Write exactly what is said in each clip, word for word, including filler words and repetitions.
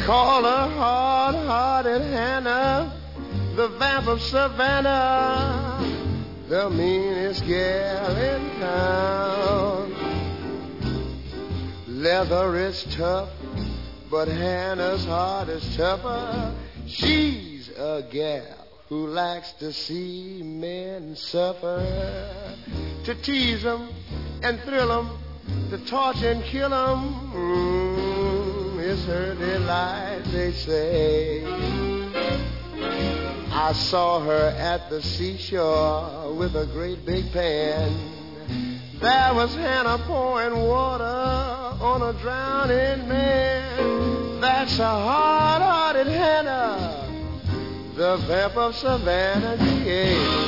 call her hard-hearted Hannah, the vamp of Savannah, the meanest gal in town. Leather is tough, but Hannah's heart is tougher. She's a gal who likes to see men suffer, to tease them and thrill them, to torture and kill them. Mm, it's her delight, they say. I saw her at the seashore with a great big pan. There was Hannah pouring water on a drowning man. That's a hard-hearted Hannah, the vamp of Savannah, yeah.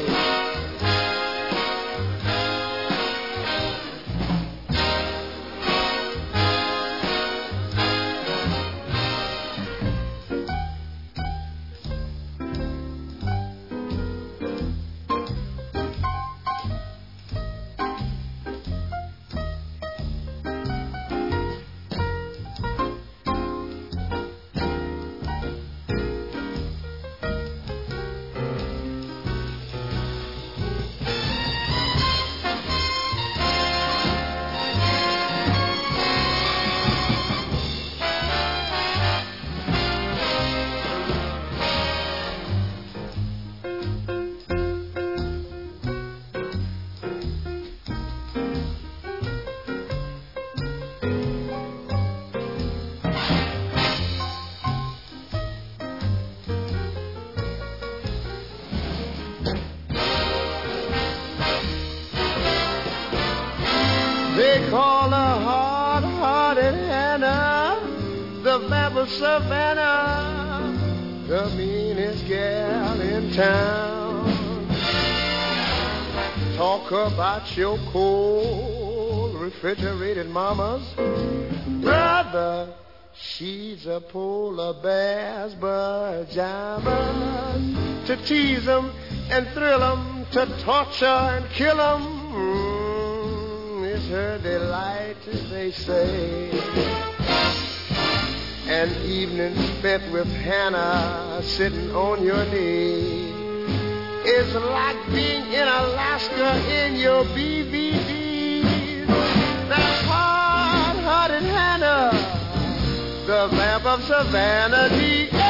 They call her hard-hearted Hannah, the vamp of Savannah, the meanest gal in town. Talk about your cold, refrigerated mamas. Brother, she's a polar bear's pajamas. To tease them and thrill them, to torture and kill them. Her delight, as they say. An evening spent with Hannah sitting on your knee is like being in Alaska in your B V Ds. That's hard-hearted Hannah, the vamp of Savannah, D.